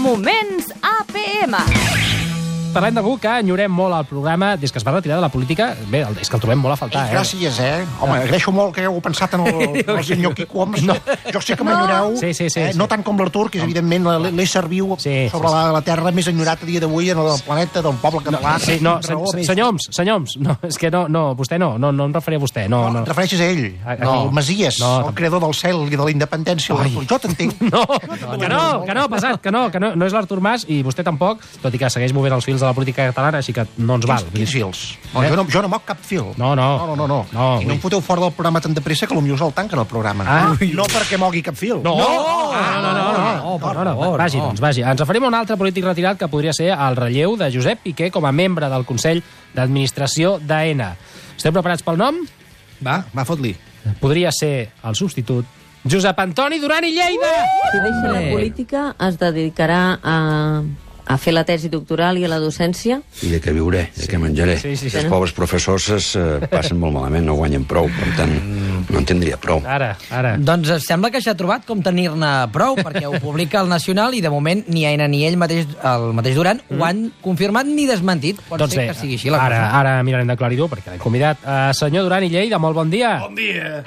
Moments APM. Parlem d'algú que enyorem molt al programa des que es va retirar de la política. Bé, és que el trobem molt a faltar, Gràcies, Home, agraeixo molt que hagueu pensat en el senyor Quico Homs. No. Jo sé que m'enyoreu, Sí. no tant com l'Artur, que és evidentment l'ésser viu sobre la terra més enyorat a dia d'avui en el planeta del poble català. Senyor Homs, no, és que no, vostè no em referia a vostè. No. Et refereixes a ell, el Masies, el creador del cel i de la independència. Jo t'entenc. Que no, pesat, que no és l'Artur Mas i vostè tampoc, tot i que segueix movent els fils de la política catalana, així que no ens val. Quins fils? Jo no moc cap fil. No. I no em foteu fora del programa tan de pressa que potser us el tanquen el programa. No perquè mogui cap fil. No. Vagi. Ens referim a un altre polític retirat que podria ser el relleu de Josep Piqué com a membre del Consell d'Administració d'AENA. Esteu preparats pel nom? Va, fot-li. Podria ser el substitut Josep Antoni Duran i Lleida! Si deixa la política, es dedicarà a fer la tesi doctoral i a la docència? I de què viuré, de què menjaré. Els pobres professors es passen molt malament, no guanyen prou, per tant, no en tindria prou. Ara. Doncs sembla que s'ha trobat com tenir-ne prou, perquè ho publica el Nacional i de moment ni Aena ni ell mateix, el mateix Duran, ho han confirmat ni desmentit. Pot ser que sigui així la cosa. Ara mirarem d'aclarir-ho, perquè l'hem convidat. Senyor Duran i Lleida, molt bon dia. Bon dia.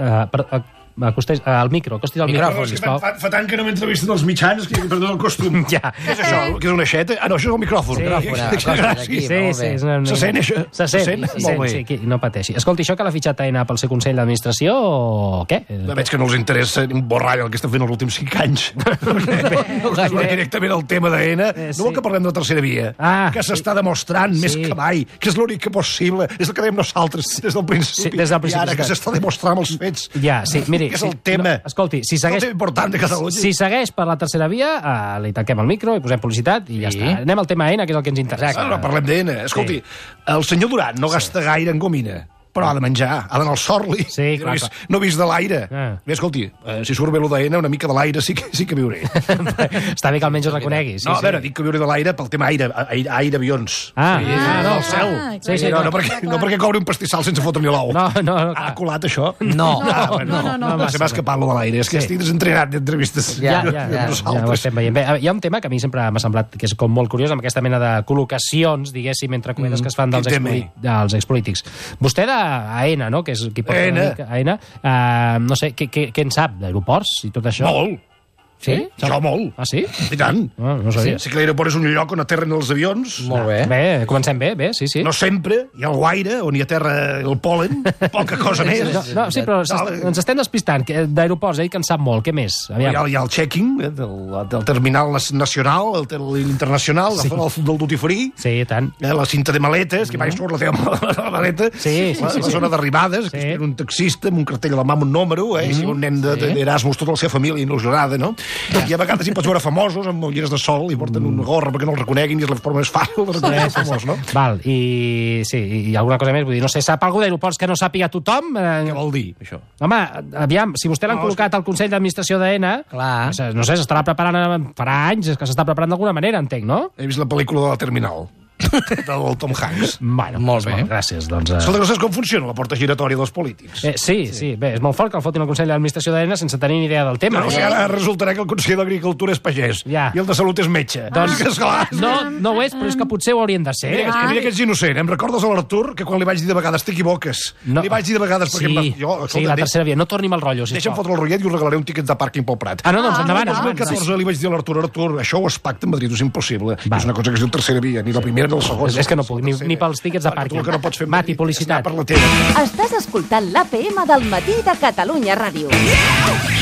Acostis al microfon, sisplau. Fa tant que no m'entrevisten els mitjans que perdo el costum. Ja. Què és això? Que és una aixeta? Ah, no, això és el micròfon. Sí. Se sent, això? Se sent? Molt bé. Sí, no pateixi. Escolti, això que l'ha fitxat AENA pel seu Consell d'Administració o què? Veig que no els interessa un borrall el que estan fent els últims 5 anys. Directament al tema d'AENA. No vol que parlem de la tercera via? Que s'està demostrant més que mai, que és l'únic que possible. És el que dèiem nosaltres des del principi. I ara que s'està demostrant amb els fets. Ja, sí, miri. Que és el tema. Escolti, si segueix... important de Catalunya. Si segueix per la tercera via, li tanquem el micro i posem publicitat i ja està. Anem al tema AENA, que és el que ens interessa. No parlem d'AENA. Escolti, el senyor Duran no gasta gaire en gomina, però ha de menjar, ha d'anar al Sorli. Sí, clar. No he vist de l'aire. Bé, escolti, si surt bé lo d'AENA, una mica de l'aire sí que viuré. Està bé que almenys ho reconegui. No, a veure, dic que viuré de l'aire pel tema aire avions. No, el cel. No perquè cobri un pastissal sense fotre-li l'ou. No. Ha colat això? No. No sé més que parlo de l'aire. És que estic desentrenat d'entrevistes. Ja ho estem veient. Bé, hi ha un tema que a mi sempre m'ha semblat que és com molt curiós, amb aquesta mena de col·locacions, diguéssim, entre cometes que es fan dels expolítics. Vostè AENA, no?, que és qui porta AENA. No sé, què en sap d'aeroports i tot això? Molt. Sí? Jo molt. Ah, sí? I tant. No sabia. Sí que l'aeroport és un lloc on aterren els avions. Molt bé. Bé, comencem bé, sí. No sempre. Hi ha el guaire, on hi aterra el pol·len. Poca cosa més. Sí, però ens estem despistant. D'aeroports, que en sap molt. Què més? Hi ha el checking del terminal nacional, l'internacional, del duty free. Sí, tant. La cinta de maletes, que mai surt la teva maleta. La zona d'arribades, que és un taxista amb un cartell a la mà amb un número, si un nen d'Erasmus, tota la seva família il·lusionada, no? I a vegades hi pots veure famosos amb ulleres de sol i porten una gorra perquè no els reconeguin i és la forma més fàcil de reconèixer famós, no? Val, i alguna cosa més? Vull dir, no sé, sap algú d'aeroports que no sàpiga tothom? Què vol dir, això? Home, aviam, si vostè l'han col·locat al Consell d'Administració d'AENA, no sé, s'estarà preparant farà anys, que s'està preparant d'alguna manera, entenc, no? He vist la pel·lícula de la Terminal. Del Tom Hanks. Bueno, molt bé. Gràcies. Escolta, no saps com funciona la porta giratòria dels polítics? Sí. Bé, és molt fort que el fotin al Consell d'Administració d'AENA sense tenir ni idea del tema. No, ara resultarà que el conseller d'Agricultura és pagès i el de Salut és metge. Doncs, no ho és, però és que potser ho haurien de ser. Mira que ets innocent. Em recordes a l'Artur que quan li vaig dir de vegades t'equivoques? Li vaig dir de vegades perquè... Sí, la tercera via. No torni amb el rotllo, sisplau. Deixa'm fotre el rotllet i us regalaré un tiquet de pàrquing pel Prat. No, doncs endavant. El 2014 li vaig dir a l'Artur, això ho es pacta a Madrid, és impossible. És una cosa que es diu tercera via, ni la primera ni la segona. És que no puc, ni pels tíquets de pàrquing. Que no pots fer Mati, publicitat. Estàs escoltant l'APM del matí de Catalunya Ràdio.